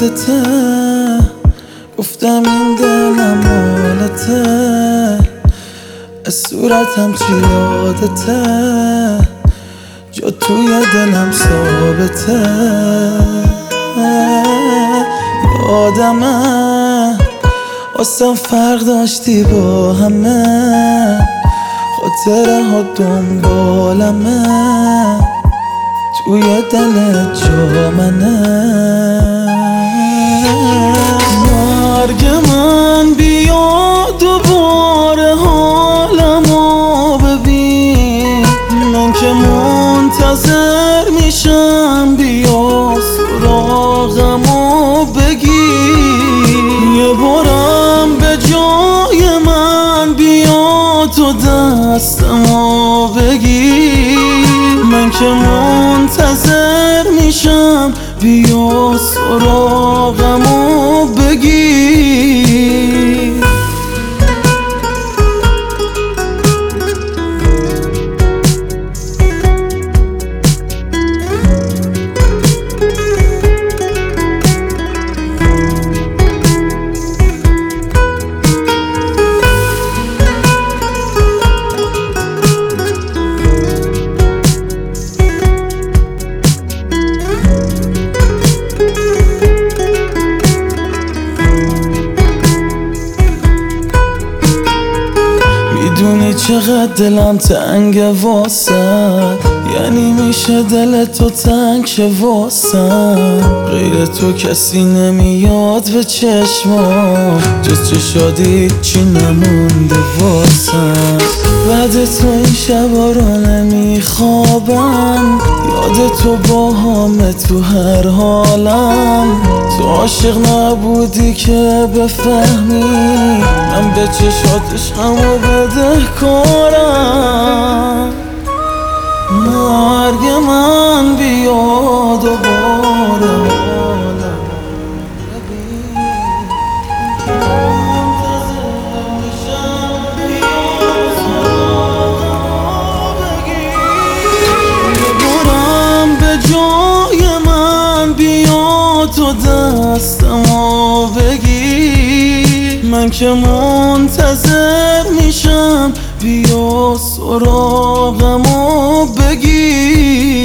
یادته، گفتم این دلم مالته، صورتم چی یادته، جا توی دلم ثابته. یادمه واسم فرق داشتی با همه، خاطره ها دنبالمه، توی دلت جا منه. مرگ من بیا دوباره حالمو ببین، من که منتظر میشم بیا سراغمو بگیر. یه بارم به جای من بیا تو دستمو بگیر، من که منتظر میشم بیا سراغمو بگیر. میدونی چقدر دلم تنگه واسه، یعنی میشه دل تو تنگ شه واسه. غیر تو کسی نمیاد به چشمام، جز چشادی چی نمونده واسه. بعد تو این شبا رو نمیخوابم، یاد تو با همه تو هر حالم. تو عاشق نبودی که بفهمی، من به چشاتش همو بدهکارم. مرگ من بیا دوباره حالم ببین، منتظر میشم بیا سراغمو بگیر. یه بارم به جای من بیا تو دستمو بگیر، من که منتظر میشم بیا سراغمو بگیر.